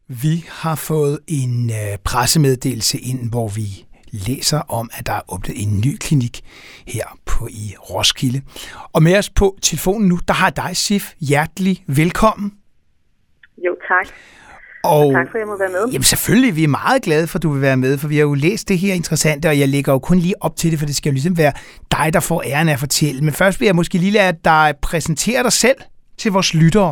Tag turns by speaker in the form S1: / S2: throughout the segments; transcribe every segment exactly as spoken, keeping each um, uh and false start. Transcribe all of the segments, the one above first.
S1: Vi har fået en øh, pressemeddelelse ind, hvor vi læser om, at der er åbnet en ny klinik her på i Roskilde. Og med os på telefonen nu, der har dig, Sif. Hjertelig velkommen.
S2: Jo, tak.
S1: Og,
S2: og tak for, at jeg må være med.
S1: Jamen selvfølgelig, vi er meget glade for, at du vil være med, for vi har jo læst det her interessante, og jeg lægger jo kun lige op til det, for det skal jo ligesom være dig, der får æren af at fortælle. Men først vil jeg måske lige lade dig præsentere dig selv til vores lyttere.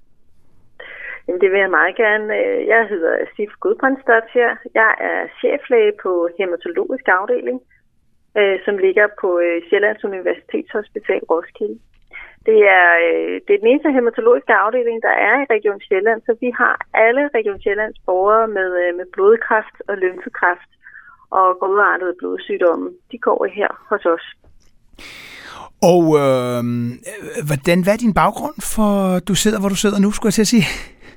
S2: Jamen, det vil jeg meget gerne. Jeg hedder Sif Gudbrandsdottir. Jeg er cheflæge på hæmatologisk afdeling, som ligger på Sjællands Universitetshospital Roskilde. Det er, det er den eneste hæmatologiske afdeling, der er i Region Sjælland, så vi har alle Region Sjællands borgere med, med blodkræft og lymfekræft og godartede blodsygdomme. De går her hos os.
S1: Og øh, hvordan, hvad er din baggrund for, du sidder, hvor du sidder nu, skulle jeg til at sige?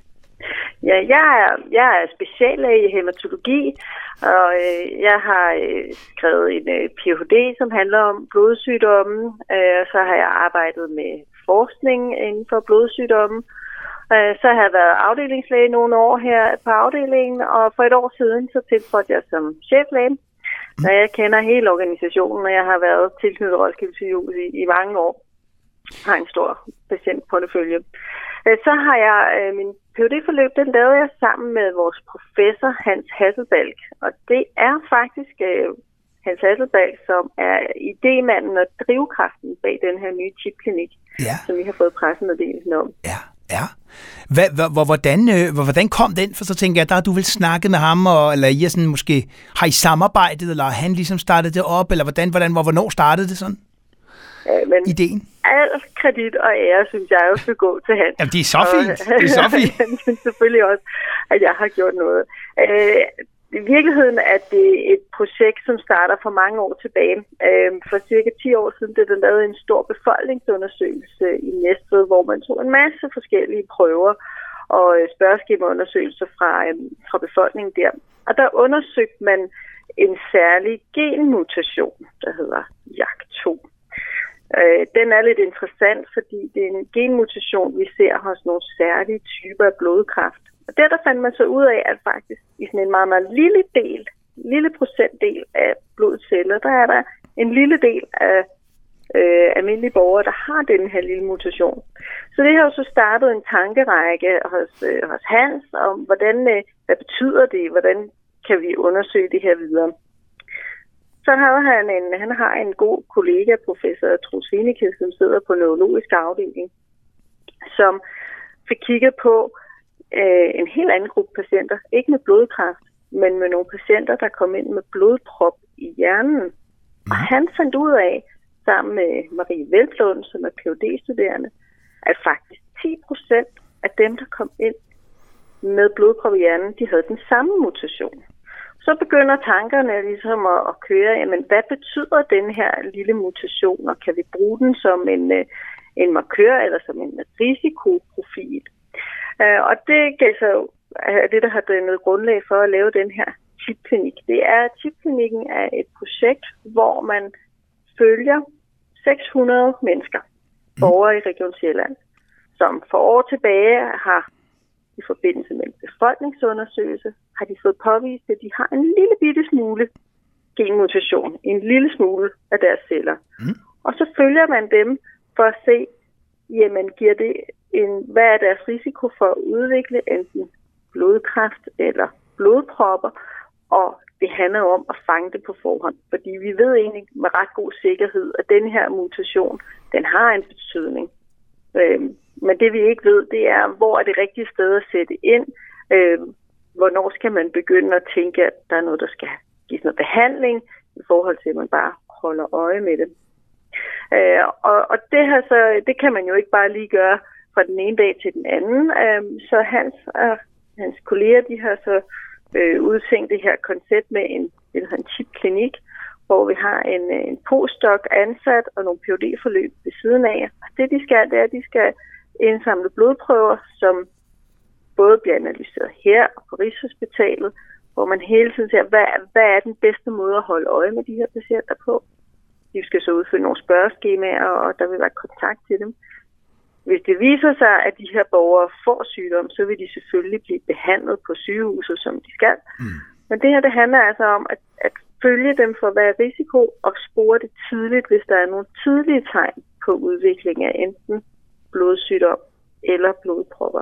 S2: Ja, jeg er, jeg er speciallæge i hæmatologi, og øh, jeg har øh, skrevet en øh, P H D, som handler om blodsygdomme. Øh, så har jeg arbejdet med forskning inden for blodsygdomme. Øh, så har jeg været afdelingslæge nogle år her på afdelingen, og for et år siden så tiltrådte jeg som cheflæge. Så jeg kender hele organisationen, og jeg har været tilknyttet Roskilde Sygehus i, i mange år. Jeg har en stor patientportefølje. Så har jeg øh, min P H D-forløb, den lavede jeg sammen med vores professor Hans Hasselbalch. Og det er faktisk øh, Hans Hasselbalch, som er idémanden og drivkraften bag den her nye chipklinik, ja. Som vi har fået pressemeddelelsen om.
S1: Ja, ja. Hvad, hvor, hvordan, øh, hvordan kom den? For så tænker jeg, der har du vel snakket med ham, og, eller I er sådan måske, har I samarbejdet, eller har han ligesom startet det op, eller hvordan, hvordan hvor, hvornår startede det sådan?
S2: Ja, men
S1: ideen?
S2: Al kredit og ære, synes jeg, jo skal gå til Hans.
S1: Jamen, det er så fint. Og, det er så fint.
S2: Han synes selvfølgelig også, at jeg har gjort noget. Øh, I virkeligheden er det et projekt, som starter for mange år tilbage. Øh, for cirka ti år siden blev der lavet en stor befolkningsundersøgelse i Næstved, hvor man tog en masse forskellige prøver og spørgeskemaundersøgelser fra, øh, fra befolkningen der. Og der undersøgte man en særlig genmutation, der hedder J A K to. Den er lidt interessant, fordi det er en genmutation, vi ser hos nogle særlige typer af blodkræft. Og der, der fandt man så ud af, at faktisk i sådan en meget, meget lille del, lille procentdel af blodets celler, der er der en lille del af øh, almindelige borgere, der har den her lille mutation. Så det har jo så startet en tankerække hos, øh, hos Hans om, hvordan, øh, hvad betyder det, hvordan kan vi undersøge det her videre. Så havde han en, han har en god kollega, professor Troels Wieneke, som sidder på neurologisk afdeling, som fik kigget på øh, en helt anden gruppe patienter, ikke med blodkræft, men med nogle patienter, der kom ind med blodprop i hjernen. Og han fandt ud af, sammen med Marie Veltlund, som er P H D-studerende, at faktisk ti procent af dem, der kom ind med blodprop i hjernen, de havde den samme mutation. Så begynder tankerne ligesom at, at køre, jamen hvad betyder den her lille mutation, og kan vi bruge den som en, en markør eller som en risikoprofil? Uh, og det gav så det, der har dannet grundlag for at lave den her chipklinik. Det er, chipklinikken er et projekt, hvor man følger seks hundrede mennesker, borgere i Region Sjælland, som for år tilbage har i forbindelse med en befolkningsundersøgelse, har de fået påvist, at de har en lille bitte smule genmutation, en lille smule af deres celler. Mm. Og så følger man dem for at se, jamen giver det en, hvad er deres risiko for at udvikle enten blodkræft eller blodpropper, og det handler om at fange det på forhånd, fordi vi ved egentlig med ret god sikkerhed, at den her mutation, den har en betydning. Øhm, Men det vi ikke ved, det er, hvor er det rigtige sted at sætte ind. Øh, hvornår skal man begynde at tænke, at der er noget, der skal gives noget behandling, i forhold til, at man bare holder øje med det. Øh, og og det, her så, det kan man jo ikke bare lige gøre fra den ene dag til den anden. Øh, så hans og hans kolleger, de har så øh, udtænkt det her koncept med en, en chipklinik, hvor vi har en, en postdoc ansat og nogle P H D-forløb ved siden af. Og det, de skal, det er, at de skal indsamle blodprøver, som både bliver analyseret her og på Rigshospitalet, hvor man hele tiden ser, hvad, hvad er den bedste måde at holde øje med de her patienter på. De skal så udfylde nogle spørgeskemaer, og der vil være kontakt til dem. Hvis det viser sig, at de her borgere får sygdom, så vil de selvfølgelig blive behandlet på sygehuset, som de skal. Mm. Men det her, det handler altså om at, at følge dem for hver risiko og spore det tidligt, hvis der er nogle tidlige tegn på udvikling af enten blodsygdom eller blodpropper.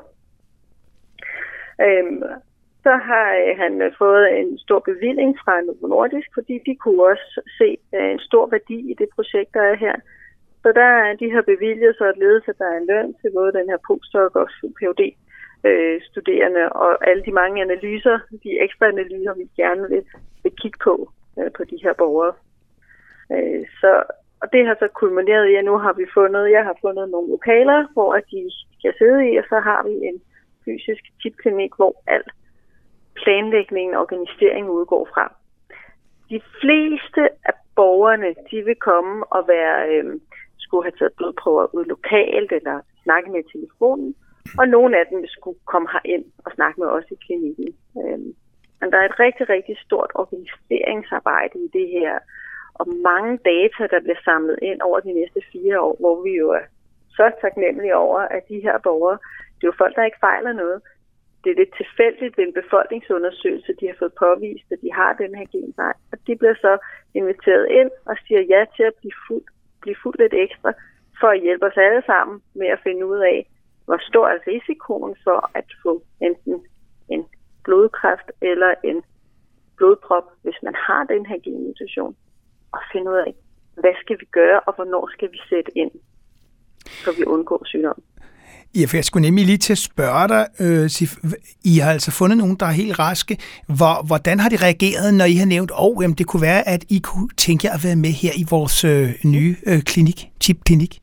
S2: Øhm, så har han fået en stor bevilling fra Novo Nordisk, fordi de kunne også se en stor værdi i det projekt, der er her. Så der er de her bevilget, så ledes, at der er en løn til både den her postdoc og P H D-studerende og alle de mange analyser, de ekstra analyser, vi gerne vil, vil kigge på øh, på de her borgere. Øh, så, og det har så kulmineret i, at nu har vi fundet, jeg har fundet nogle lokaler, hvor de kan sidde i, og så har vi en fysisk tipklinik, hvor al planlægning og organisering udgår fra. De fleste af borgerne, de vil komme og være, øh, skulle have taget blodprøver ud lokalt eller snakke med telefonen, og nogle af dem vil skulle komme herind og snakke med os i klinikken. Øh, men der er et rigtig, rigtig stort organiseringsarbejde i det her, og mange data, der bliver samlet ind over de næste fire år, hvor vi jo er så taknemmelige over, at de her borgere, det er jo folk, der ikke fejler noget. Det er lidt tilfældigt ved en befolkningsundersøgelse, de har fået påvist, at de har den her genfejl. Og de bliver så inviteret ind og siger ja til at blive fuldt, blive fuldt lidt ekstra, for at hjælpe os alle sammen med at finde ud af, hvor stor er risikoen for at få enten en blodkræft eller en blodprop, hvis man har den her genmutation, og finde ud af, hvad skal vi gøre, og hvornår skal vi sætte ind, så vi undgår sygdom.
S1: Ja, for jeg skulle nemlig lige til at spørge dig, øh, Sif, I har altså fundet nogen, der er helt raske. Hvor, hvordan har de reageret, når I har nævnt, at oh, det kunne være, at I kunne tænke jer at være med her i vores øh, nye øh, klinik, chip-klinik?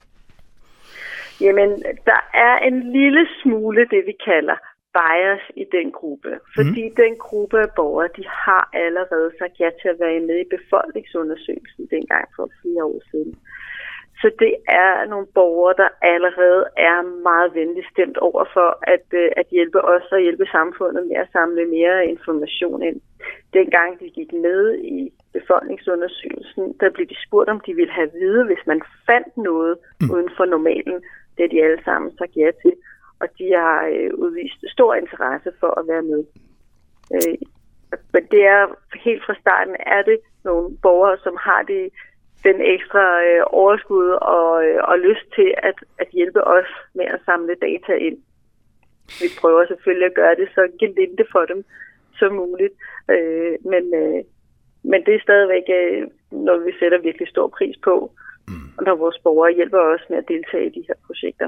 S2: Jamen, der er en lille smule det, vi kalder bias i den gruppe. Fordi mm. den gruppe af borgere, de har allerede sagt ja til at være med i befolkningsundersøgelsen dengang for flere år siden. Så det er nogle borgere, der allerede er meget venligt stemt over for at, at hjælpe os og hjælpe samfundet med at samle mere information ind. Dengang de gik med i befolkningsundersøgelsen, der blev de spurgt, om de ville have at vide, hvis man fandt noget mm. uden for normalen. Det er de alle sammen sagt ja til, og de har øh, udvist stor interesse for at være med. Øh, men det er helt fra starten, er det nogle borgere, som har det den ekstra øh, overskud og, øh, og lyst til at, at hjælpe os med at samle data ind. Vi prøver selvfølgelig at gøre det så gelinde for dem som muligt, øh, men, øh, men det er stadigvæk øh, noget, vi sætter virkelig stor pris på, mm. når vores borgere hjælper os med at deltage i de her projekter.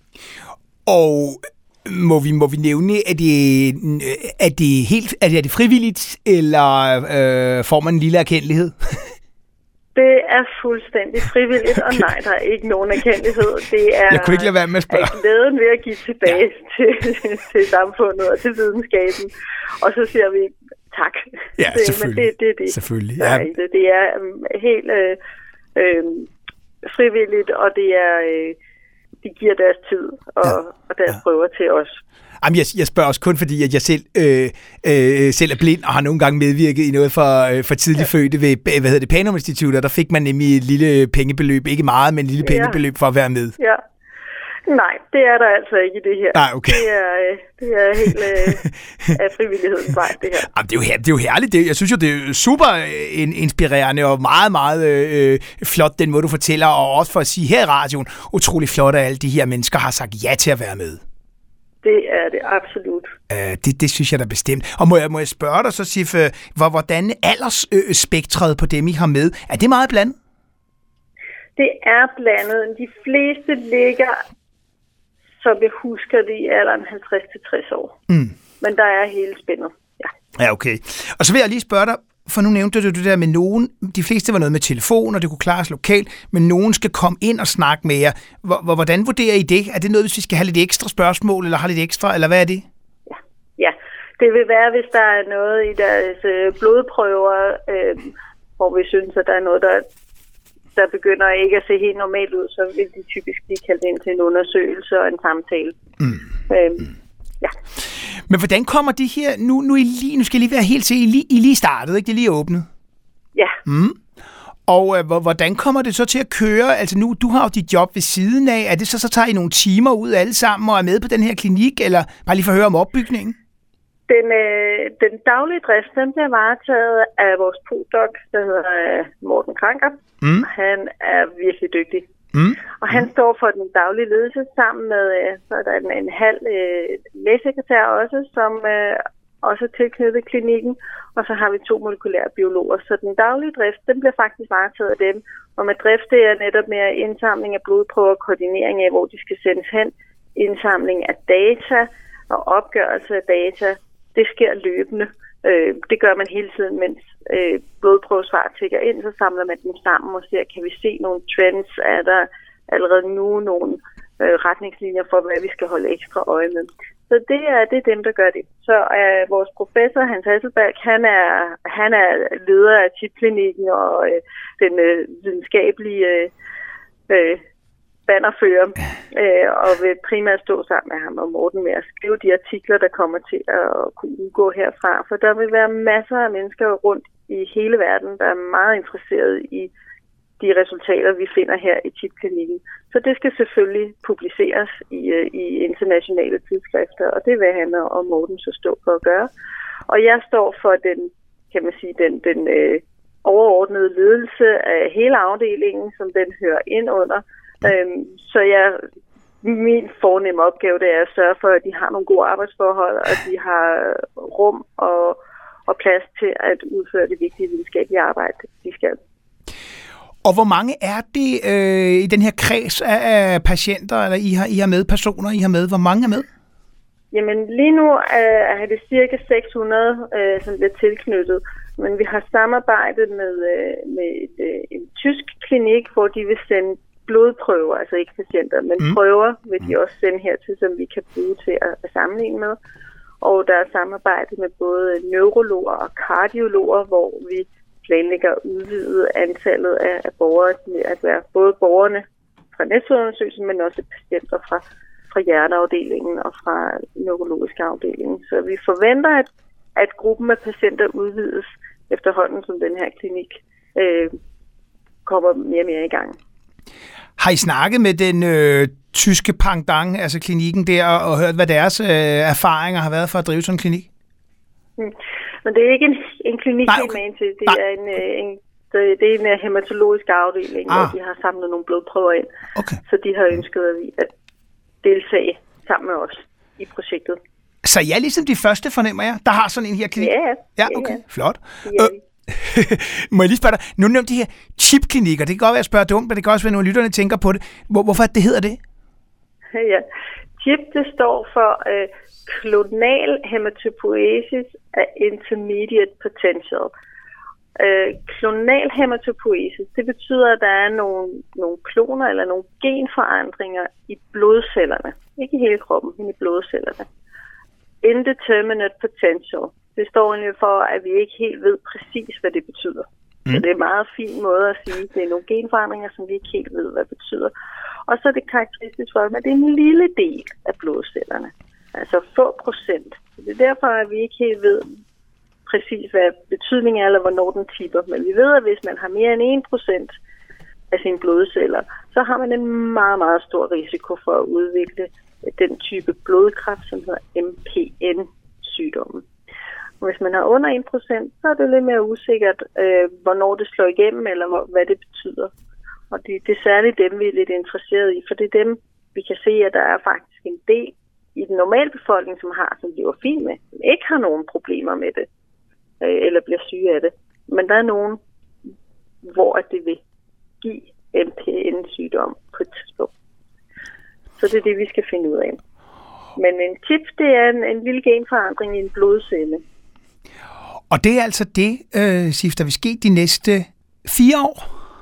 S1: Og må vi, må vi nævne, at det, er det helt er det frivilligt, eller øh, får man en lille erkendelighed?
S2: Det er fuldstændig frivilligt, og nej, der er ikke nogen erkendelighed. Det er,
S1: jeg kunne ikke lade være med at spørge.
S2: Er glæden ved at give tilbage ja. til, til samfundet og til videnskaben. Og så siger vi tak.
S1: Ja,
S2: det,
S1: selvfølgelig.
S2: Men det, det, det,
S1: selvfølgelig.
S2: Ja. Det, det er um, helt øh, øh, frivilligt, og det er, øh, de giver deres tid og, ja. og deres ja. prøver til os.
S1: Jamen, jeg, jeg spørger også kun, fordi at jeg selv, øh, øh, selv er blind og har nogle gange medvirket i noget for, øh, for tidligt ja. fødte ved hvad hedder det, Panum Institut, og der fik man nemlig et lille pengebeløb, ikke meget, men et lille pengebeløb for at være med.
S2: Ja. Nej, det er der altså ikke i det her.
S1: Nej, okay.
S2: Det er, det er helt øh, af frivillighedens vej, det her.
S1: Jamen, det, er jo, det er jo herligt. Det, jeg synes jo, det er super inspirerende og meget, meget øh, flot, den måde, du fortæller, og også for at sige her i radioen, utrolig flot, at alle de her mennesker har sagt ja til at være med.
S2: Det er det absolut.
S1: Uh, det, det synes jeg da bestemt. Og må jeg, må jeg spørge dig så, Sif, hvor, hvordan aldersspektret på dem, I har med, er det meget blandet?
S2: Det er blandet. De fleste ligger, som jeg husker det, i alderen halvtreds til tres år. Mm. Men der er hele spændet. Ja.
S1: Ja, okay. Og så vil jeg lige spørge dig, for nu nævnte du det der med nogen, de fleste var noget med telefon, og det kunne klares lokalt, men nogen skal komme ind og snakke med jer. Hvordan vurderer I det? Er det noget, hvis vi skal have lidt ekstra spørgsmål, eller har lidt ekstra, eller hvad er det?
S2: Ja, ja. Det vil være, hvis der er noget i deres blodprøver, øh, hvor vi synes, at der er noget, der, der begynder ikke at se helt normalt ud, så vil de typisk blive kaldt ind til en undersøgelse og en samtale. Mm. Øh, mm. Ja.
S1: Men hvordan kommer de her, nu, nu, I lige, nu skal I lige være helt til, I lige, I lige startet, ikke? Det er lige åbnet.
S2: Ja.
S1: Mm. Og øh, hvordan kommer det så til at køre? Altså nu, du har jo dit job ved siden af. Er det så, så tager I nogle timer ud alle sammen og er med på den her klinik? Eller bare lige for at høre om opbygningen?
S2: Den, øh, den daglige drift, den bliver varetaget af vores postdoc, der hedder øh, Morten Kranker. Mm. Han er virkelig dygtig. Mm. Og han står for den daglige ledelse sammen med, øh, så er der en, en halv øh, lægesekretær også, som øh, også er tilknyttet klinikken. Og så har vi to molekylære biologer. Så den daglige drift, den bliver faktisk varetaget af dem. Og med drift, det er netop mere indsamling af blodprøver, koordinering af, hvor de skal sendes hen, indsamling af data og opgørelse af data. Det sker løbende. Øh, det gør man hele tiden, mens øh, blodprøvesvar tækker ind, så samler man dem sammen og ser, kan vi se nogle trends? Er der allerede nu nogle øh, retningslinjer for, hvad vi skal holde ekstra øje med? Så det er, det er dem, der gør det. Så øh, vores professor, Hans Hasselbalg, han er, han er leder af chipklinikken og øh, den øh, videnskabelige øh, øh, bannerfører, øh, og vil primært stå sammen med ham og Morten med at skrive de artikler, der kommer til at kunne udgå herfra. For der vil være masser af mennesker rundt i hele verden, der er meget interesseret i de resultater, vi finder her i chipklinikken. Så det skal selvfølgelig publiceres i, i internationale tidsskrifter, og det vil han og Morten så stå for at gøre. Og jeg står for den, kan man sige, den, den øh, overordnede ledelse af hele afdelingen, som den hører ind under. Øhm, så jeg, min fornemme opgave, det er at sørge for, at de har nogle gode arbejdsforhold, og at de har rum og, og plads til at udføre det vigtige videnskabelige arbejde, de skal.
S1: Og hvor mange er det øh, i den her kreds af, af patienter, eller I har, I har med personer, I har med? Hvor mange er med?
S2: Jamen lige nu øh, er det cirka seks hundrede, øh, som bliver tilknyttet. Men vi har samarbejdet med, øh, med et, øh, en tysk klinik, hvor de vil sende blodprøver, altså ikke patienter, men mm. prøver vil de også sende hertil, som vi kan bruge til at, at sammenligne med. Og der er samarbejde med både neurologer og kardiologer, hvor vi planlægger at udvide antallet af, af borgere, at være både borgerne fra næsehudundersøgelsen, men også patienter fra, fra hjerteafdelingen og fra neurologiske afdelingen. Så vi forventer, at, at gruppen af patienter udvides efterhånden, som den her klinik øh, kommer mere og mere i gang.
S1: Har I snakket med den øh, tyske pendant, altså klinikken der, og hørt, hvad deres øh, erfaringer har været for at drive sådan en klinik?
S2: Hmm. Men det er ikke en, en klinik, Nej, okay. med til. Det Nej. er en, en, det er en hematologisk afdeling, ah. hvor de har samlet nogle blodprøver ind. Okay. Så de har ønsket at deltage sammen med os i projektet.
S1: Så jeg er ligesom de første, fornemmer jeg, der har sådan en her klinik?
S2: Ja, ja.
S1: Ja, okay. Ja. Flot. Ja, øh, må jeg lige spørge dig, nu nævnte de her chipklinikker, det kan godt være at spørge dumt, men det kan også være, at nogle af lytterne tænker på det. Hvor, hvorfor det hedder det?
S2: Ja, chip, det står for øh, klonal hematopoiesis af intermediate potential. Øh, klonal hematopoiesis, det betyder, at der er nogle, nogle kloner eller nogle genforandringer i blodcellerne. Ikke i hele kroppen, men i blodcellerne. Indeterminate potential. Det står egentlig for, at vi ikke helt ved præcis, hvad det betyder. Mm. Så det er en meget fin måde at sige, at det er nogle genforandringer, som vi ikke helt ved, hvad det betyder. Og så er det karakteristisk for, at det er en lille del af blodcellerne. Altså få procent. Så det er derfor, at vi ikke helt ved præcis, hvad betydningen er, eller hvornår den tipper. Men vi ved, at hvis man har mere end en procent af sine blodceller, så har man en meget, meget stor risiko for at udvikle den type blodkræft, som hedder M P N-sygdommen. Hvis man har under en procent, så er det lidt mere usikkert, øh, hvornår det slår igennem, eller hvor, hvad det betyder. Og det, det er særligt dem, vi er lidt interesseret i, for det er dem, vi kan se, at der er faktisk en del i den normale befolkning, som har, som lever fint med, som ikke har nogen problemer med det, øh, eller bliver syge af det. Men der er nogen, hvor det vil give M P N-sygdom på et tidspunkt. Så det er det, vi skal finde ud af. Men en chip, det er en, en lille genforandring i en blodcelle.
S1: Og det er altså det, øh, Sif, der vil ske de næste fire år?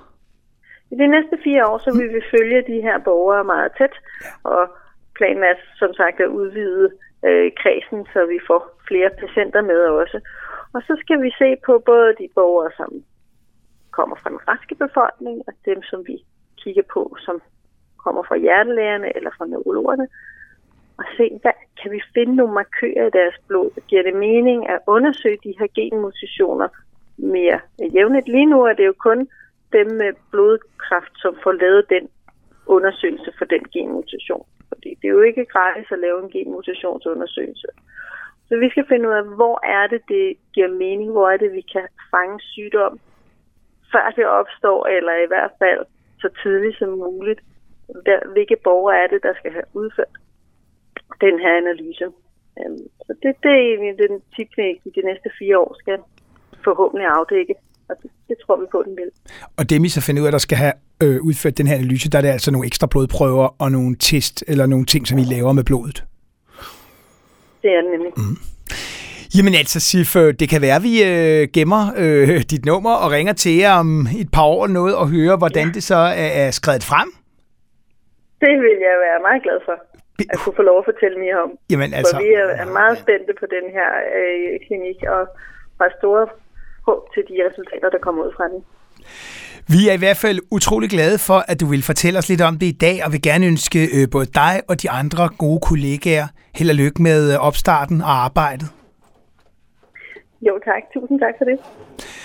S2: I de næste fire år, så vil vi følge de her borgere meget tæt, og planen er som sagt at udvide øh, kredsen, så vi får flere patienter med også. Og så skal vi se på både de borgere, som kommer fra den raske befolkning, og dem, som vi kigger på, som kommer fra hjertelægerne eller fra neurologerne, og se, hvad kan vi finde nogle markører i deres blod? Giver det mening at undersøge de her genmutationer mere jævnligt? Lige nu er det jo kun dem med blodkræft, som får lavet den undersøgelse for den genmutation. Fordi det er jo ikke gratis at lave en genmutationsundersøgelse. Så vi skal finde ud af, hvor er det, det giver mening, hvor er det, vi kan fange sygdom, før det opstår, eller i hvert fald så tidligt som muligt. Hvilke borgere er det, der skal have udført den her analyse. Så det, det er egentlig den teknik, de næste fire år skal forhåbentlig afdække. Og det, det tror vi på, den vil.
S1: Og dem I så finder ud af, der skal have øh, udført den her analyse, der er det altså nogle ekstra blodprøver og nogle test, eller nogle ting, som I laver med blodet?
S2: Det er det nemlig.
S1: Mm. Jamen altså, Sif, det kan være, at vi øh, gemmer øh, dit nummer og ringer til jer om et par år eller noget, og hører, hvordan ja. det så er, er skredet frem.
S2: Det vil jeg være meget glad for, at kunne få lov at fortælle mere om.
S1: Jamen altså...
S2: For vi er, er meget spændte på den her øh, klinik, og har store håb til de resultater, der kommer ud fra den.
S1: Vi er i hvert fald utrolig glade for, at du vil fortælle os lidt om det i dag, og vil gerne ønske øh, både dig og de andre gode kollegaer held og lykke med opstarten og arbejdet.
S2: Jo tak. Tusind tak for det.